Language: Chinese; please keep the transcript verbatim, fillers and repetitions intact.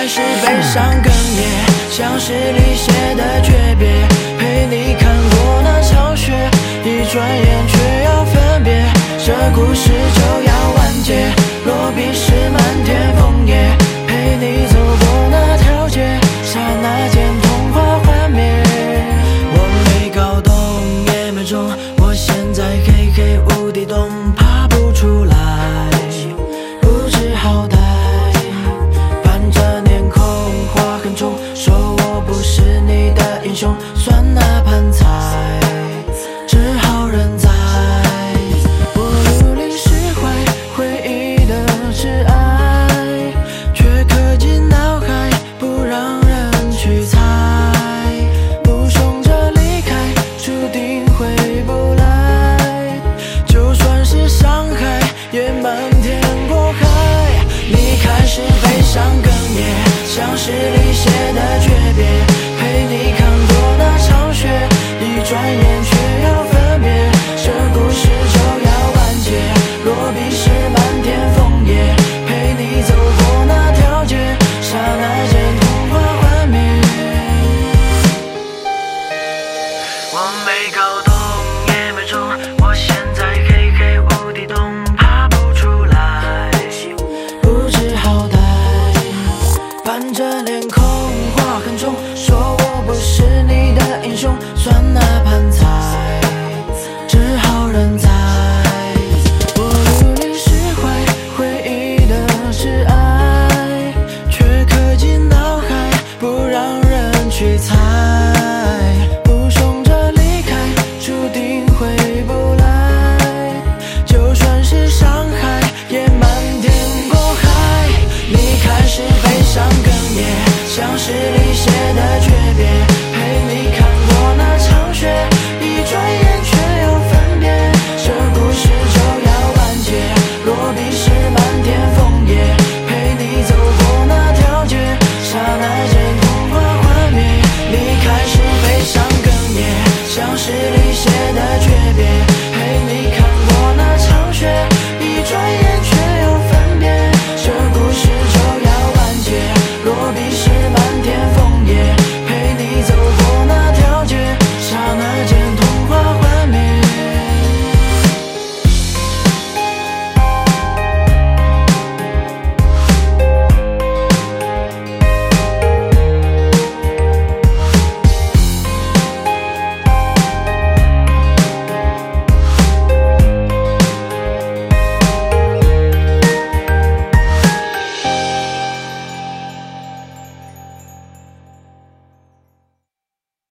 始悲伤哽咽，像是离血的诀别。陪你看过那场雪，一转眼却要分别，这故事就要完结。落笔是漫天枫叶，陪你走过那条街，刹那间童话幻灭。我没搞懂，也没中，我现在黑黑无底洞，爬不出来，不知好歹。伴着年空，话很重，说我不是你的英雄，算那盘菜，只好认栽。我努力释怀回忆的挚爱，却刻进脑海，不让人去猜。不送着离开，注定回不来。就算是伤害，也漫天过海。你开始悲伤哽咽，像是离血的诀别。